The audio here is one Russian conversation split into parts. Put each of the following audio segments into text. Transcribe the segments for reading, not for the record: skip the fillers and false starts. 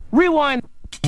Rewind.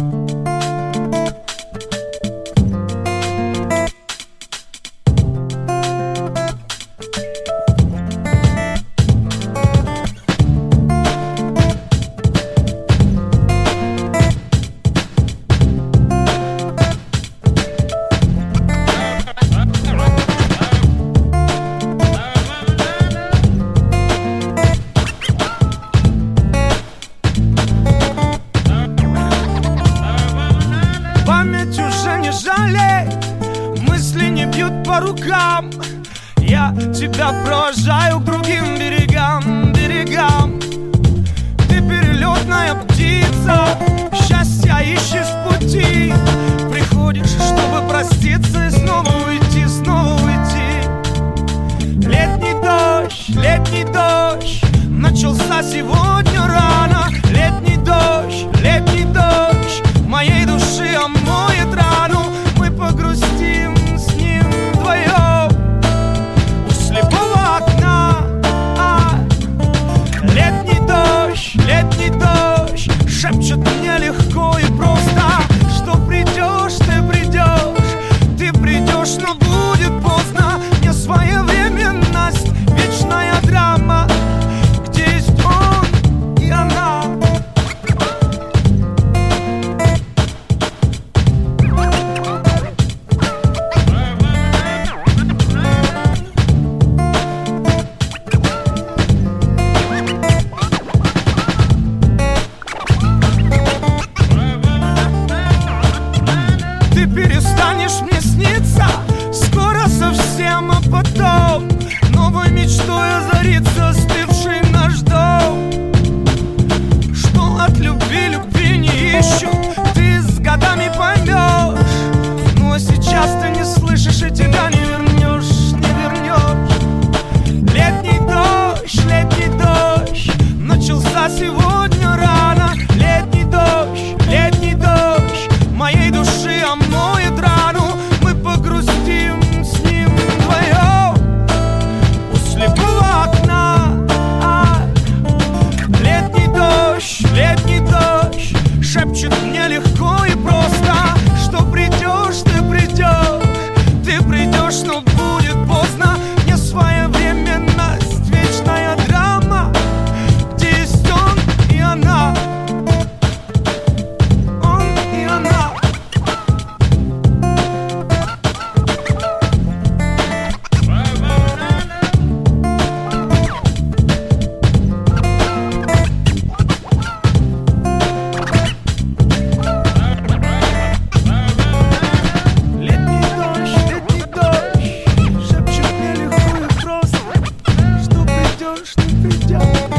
Мысли не бьют по рукам. Я тебя провожаю к другим берегам, берегам. Ты перелетная птица, счастья ищешь в пути. Приходишь, чтобы проститься и снова уйти, снова уйти. Летний дождь начался сегодня рано. Летний дождь моей души омоет рану. Мы погрустим с ним вдвоем у слепого окна. Летний дождь шепчет мне легко и просто, что придешь, ты придешь, но будет поздно. Не своевременность, вечная драма, где есть он и она. Ты перестанешь мне сниться скоро совсем, а потом новой мечтой озарится остывший наш дом. Что от любви не ищу, ты с годами поймешь. Ну а сейчас ты не слышишь и тебя не вернешь, не вернешь. Летний дождь начался сегодня рано. Летний дождь моей души омоет рану. Мы погрустим с ним вдвоем у слепого окна. Летний дождь шепчет мне легко и просто, что придешь, ты придешь, но будет поздно. Не своевременность, вечная драма, где есть он и она. Он и она. Летний дождь шепчет мне легко и просто, что придешь, ты придешь.